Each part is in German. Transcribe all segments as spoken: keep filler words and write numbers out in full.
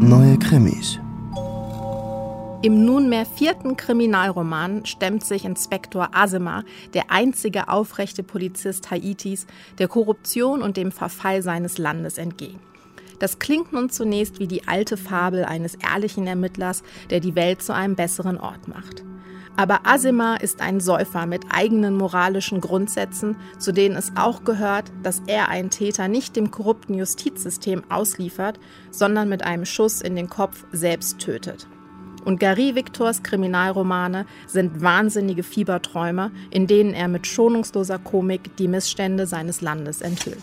Neue Krimis. Im nunmehr vierten Kriminalroman stemmt sich Inspektor Asemar, der einzige aufrechte Polizist Haitis, der Korruption und dem Verfall seines Landes entgegen. Das klingt nun zunächst wie die alte Fabel eines ehrlichen Ermittlers, der die Welt zu einem besseren Ort macht. Aber Asemar ist ein Säufer mit eigenen moralischen Grundsätzen, zu denen es auch gehört, dass er einen Täter nicht dem korrupten Justizsystem ausliefert, sondern mit einem Schuss in den Kopf selbst tötet. Und Gary Victors Kriminalromane sind wahnsinnige Fieberträume, in denen er mit schonungsloser Komik die Missstände seines Landes enthüllt.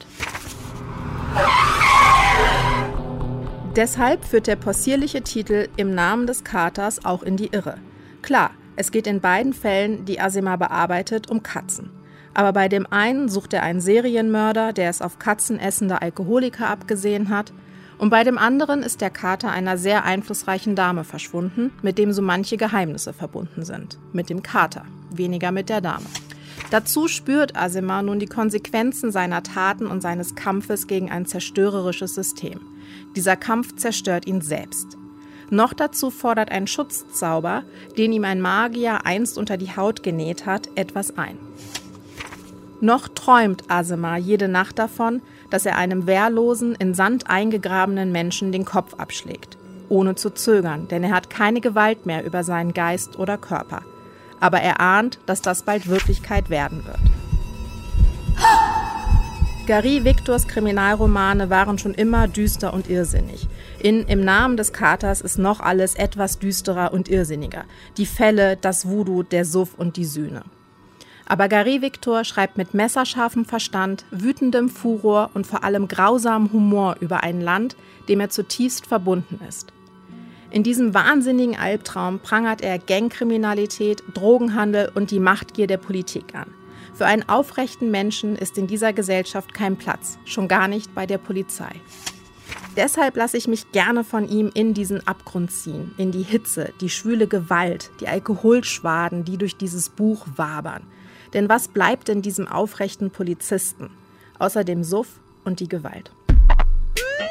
Deshalb führt der possierliche Titel Im Namen des Katers auch in die Irre. Klar, es geht in beiden Fällen, die Asemar bearbeitet, um Katzen. Aber bei dem einen sucht er einen Serienmörder, der es auf katzenessende Alkoholiker abgesehen hat, und bei dem anderen ist der Kater einer sehr einflussreichen Dame verschwunden, mit dem so manche Geheimnisse verbunden sind. Mit dem Kater, weniger mit der Dame. Dazu spürt Asemar nun die Konsequenzen seiner Taten und seines Kampfes gegen ein zerstörerisches System. Dieser Kampf zerstört ihn selbst. Noch dazu fordert ein Schutzzauber, den ihm ein Magier einst unter die Haut genäht hat, etwas ein. Noch träumt Asemar jede Nacht davon, dass er einem wehrlosen, in Sand eingegrabenen Menschen den Kopf abschlägt. Ohne zu zögern, denn er hat keine Gewalt mehr über seinen Geist oder Körper. Aber er ahnt, dass das bald Wirklichkeit werden wird. Gary Victors Kriminalromane waren schon immer düster und irrsinnig. In Im Namen des Katers ist noch alles etwas düsterer und irrsinniger. Die Fälle, das Voodoo, der Suff und die Sühne. Aber Gary Victor schreibt mit messerscharfem Verstand, wütendem Furor und vor allem grausamem Humor über ein Land, dem er zutiefst verbunden ist. In diesem wahnsinnigen Albtraum prangert er Gangkriminalität, Drogenhandel und die Machtgier der Politik an. Für einen aufrechten Menschen ist in dieser Gesellschaft kein Platz, schon gar nicht bei der Polizei. Deshalb lasse ich mich gerne von ihm in diesen Abgrund ziehen, in die Hitze, die schwüle Gewalt, die Alkoholschwaden, die durch dieses Buch wabern. Denn was bleibt in diesem aufrechten Polizisten, außer dem Suff und die Gewalt?